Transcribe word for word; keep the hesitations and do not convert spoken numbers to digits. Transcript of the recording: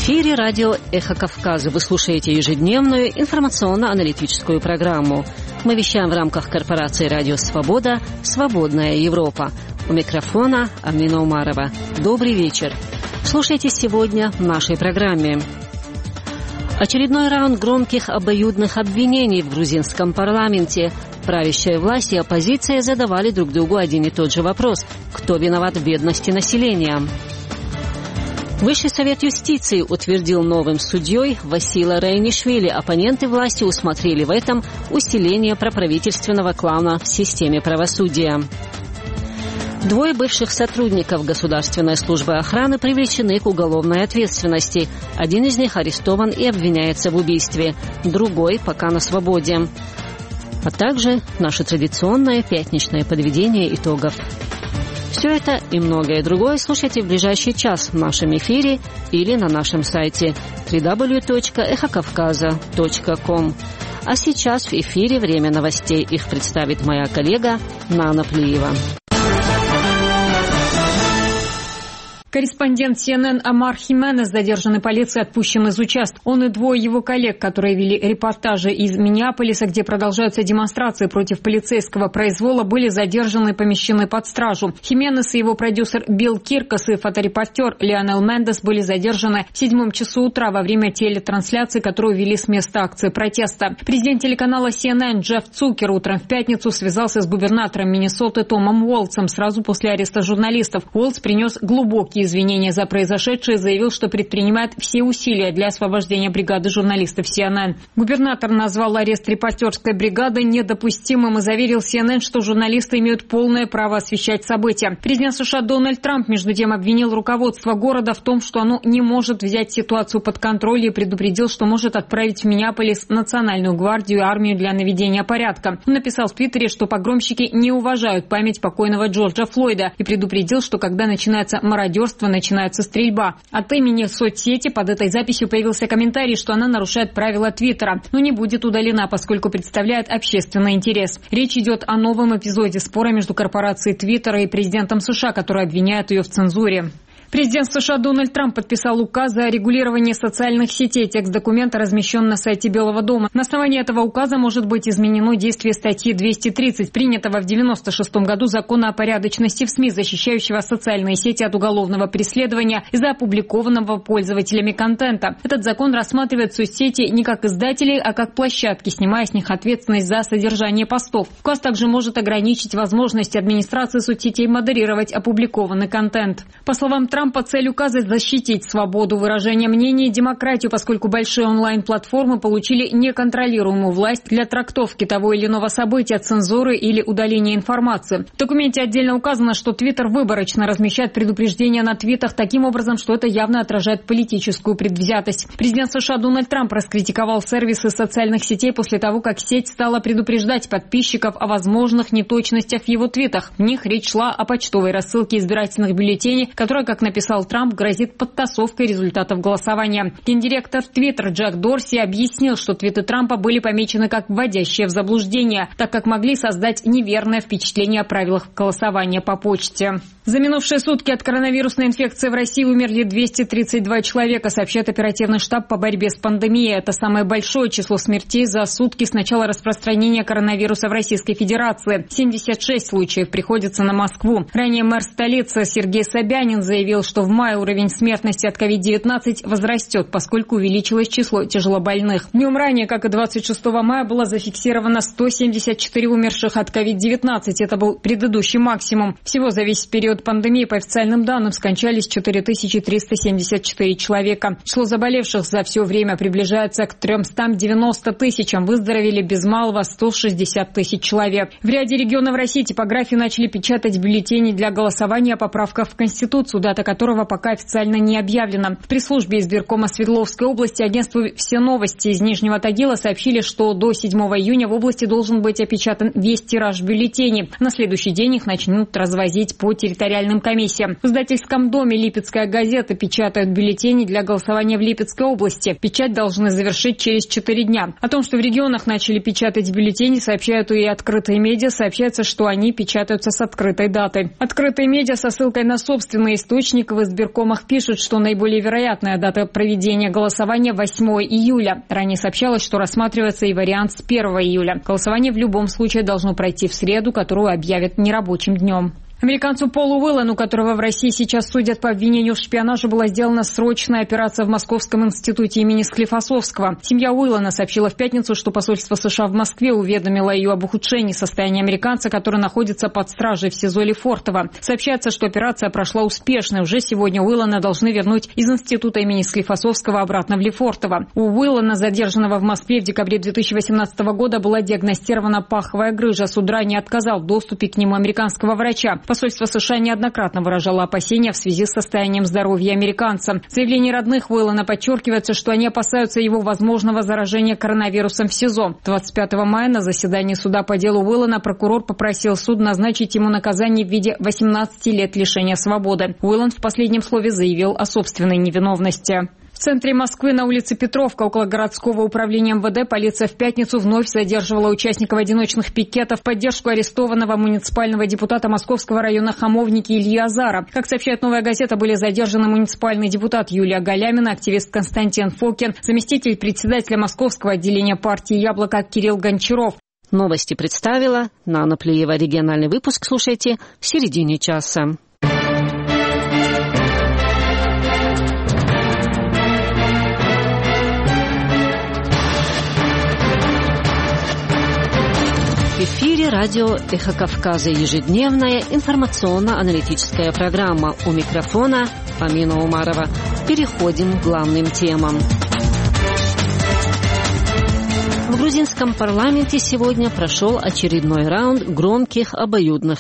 эфире радио «Эхо Кавказа». Вы слушаете ежедневную информационно-аналитическую программу. Мы вещаем в рамках корпорации «Радио Свобода» «Свободная Европа». У микрофона Амина Умарова. Добрый вечер. Слушайте сегодня в нашей программе. Очередной раунд громких обоюдных обвинений в грузинском парламенте. Правящая власть и оппозиция задавали друг другу один и тот же вопрос: кто виноват в бедности населения? Высший совет юстиции утвердил новым судьей Васила Райнишвили. Оппоненты власти усмотрели в этом усиление проправительственного клана в системе правосудия. Двое бывших сотрудников Государственной службы охраны привлечены к уголовной ответственности. Один из них арестован и обвиняется в убийстве, другой пока на свободе. А также наше традиционное пятничное подведение итогов. Все это и многое другое слушайте в ближайший час в нашем эфире или на нашем сайте дабл ю дабл ю дабл ю точка эхо кавказа точка ком. А сейчас в эфире время новостей. Их представит моя коллега Нана Плиева. Корреспондент си эн эн Амар Хименес, задержанный полицией, отпущен из участка. Он и двое его коллег, которые вели репортажи из Миннеаполиса, где продолжаются демонстрации против полицейского произвола, были задержаны и помещены под стражу. Хименес и его продюсер Билл Киркос и фоторепортер Лионел Мендес были задержаны в седьмом часу утра во время телетрансляции, которую вели с места акции протеста. Президент телеканала си эн эн Джефф Цукер утром в пятницу связался с губернатором Миннесоты Томом Уолтсом сразу после ареста журналистов. Уолтс принес глубокие извинения за произошедшее и заявил, что предпринимает все усилия для освобождения бригады журналистов си эн эн. Губернатор назвал арест репортерской бригады недопустимым и заверил си эн эн, что журналисты имеют полное право освещать события. Президент США Дональд Трамп, между тем, обвинил руководство города в том, что оно не может взять ситуацию под контроль, и предупредил, что может отправить в Миннеаполис национальную гвардию и армию для наведения порядка. Он написал в Твиттере, что погромщики не уважают память покойного Джорджа Флойда, и предупредил, что когда начинается мародерство, начинается стрельба. От имени соцсети под этой записью появился комментарий, что она нарушает правила Твиттера, но не будет удалена, поскольку представляет общественный интерес. Речь идет о новом эпизоде спора между корпорацией Твиттера и президентом США, который обвиняет ее в цензуре. Президент США Дональд Трамп подписал указ о регулировании социальных сетей. Текст документа размещен на сайте Белого дома. На основании этого указа может быть изменено действие статьи двести тридцать, принятого в девяносто шестом году закона о порядочности в СМИ, защищающего социальные сети от уголовного преследования из-за опубликованного пользователями контента. Этот закон рассматривает соцсети не как издателей, а как площадки, снимая с них ответственность за содержание постов. Указ также может ограничить возможность администрации соцсетей модерировать опубликованный контент. По словам Трампа, Трампа цель указа защитить свободу выражения мнений и демократию, поскольку большие онлайн-платформы получили неконтролируемую власть для трактовки того или иного события, цензуры или удаления информации. В документе отдельно указано, что Твиттер выборочно размещает предупреждения на твитах таким образом, что это явно отражает политическую предвзятость. Президент США Дональд Трамп раскритиковал сервисы социальных сетей после того, как сеть стала предупреждать подписчиков о возможных неточностях в его твитах. В них речь шла о почтовой рассылке избирательных бюллетеней, которая, как написал Трамп, грозит подтасовкой результатов голосования. Гендиректор Твиттер Джек Дорси объяснил, что твиты Трампа были помечены как вводящие в заблуждение, так как могли создать неверное впечатление о правилах голосования по почте. За минувшие сутки от коронавирусной инфекции в России умерли двести тридцать два человека, сообщает оперативный штаб по борьбе с пандемией. Это самое большое число смертей за сутки с начала распространения коронавируса в Российской Федерации. семьдесят шесть случаев приходится на Москву. Ранее мэр столицы Сергей Собянин заявил, что в мае уровень смертности от ковид девятнадцать возрастет, поскольку увеличилось число тяжелобольных. Днем ранее, как и двадцать шестого мая, было зафиксировано сто семьдесят четыре умерших от ковид девятнадцать. Это был предыдущий максимум. Всего за весь период пандемии, по официальным данным, скончались четыре тысячи триста семьдесят четыре человека. Число заболевших за все время приближается к трёмстам девяноста тысячам. Выздоровели без малого сто шестьдесят тысяч человек. В ряде регионов России типографии начали печатать бюллетени для голосования о поправках в Конституцию, дата которого пока официально не объявлена. В пресс-службе избиркома Свердловской области агентству «Все новости» из Нижнего Тагила сообщили, что до седьмого июня в области должен быть опечатан весь тираж бюллетеней. На следующий день их начнут развозить по территориальным комиссиям. В издательском доме «Липецкая газета» печатают бюллетени для голосования в Липецкой области. Печать должны завершить через четыре дня. О том, что в регионах начали печатать бюллетени, сообщают и открытые медиа. Сообщается, что они печатаются с открытой датой. Открытые медиа со ссылкой на собственные источники источник в избиркомах пишет, что наиболее вероятная дата проведения голосования восьмого июля. Ранее сообщалось, что рассматривается и вариант с первого июля. Голосование в любом случае должно пройти в среду, которую объявят нерабочим днем. Американцу Полу Уиллану, которого в России сейчас судят по обвинению в шпионаже, была сделана срочная операция в Московском институте имени Склифосовского. Семья Уиллана сообщила в пятницу, что посольство США в Москве уведомило ее об ухудшении состояния американца, который находится под стражей в СИЗО Лефортово. Сообщается, что операция прошла успешно. Уже сегодня Уиллана должны вернуть из института имени Склифосовского обратно в Лефортово. У Уиллана, задержанного в Москве в декабре две тысячи восемнадцатого года, была диагностирована паховая грыжа. Суд ранее отказал в доступе к нему американского врача. Посольство США неоднократно выражало опасения в связи с состоянием здоровья американца. В заявлении родных Уиллана подчеркивается, что они опасаются его возможного заражения коронавирусом в СИЗО. двадцать пятого мая на заседании суда по делу Уиллана прокурор попросил суд назначить ему наказание в виде восемнадцати лет лишения свободы. Уиллан в последнем слове заявил о собственной невиновности. В центре Москвы на улице Петровка около городского управления эм вэ дэ полиция в пятницу вновь задерживала участников одиночных пикетов в поддержку арестованного муниципального депутата Московского района Хамовники Ильи Азара. Как сообщает «Новая газета», были задержаны муниципальный депутат Юлия Галямина, активист Константин Фокин, заместитель председателя Московского отделения партии «Яблоко» Кирилл Гончаров. Новости представила Нана Плиева. Региональный выпуск слушайте в середине часа. В эфире радио «Эхо Кавказа», ежедневная информационно-аналитическая программа. У микрофона Амина Умарова. Переходим к главным темам. В грузинском парламенте сегодня прошел очередной раунд громких обоюдных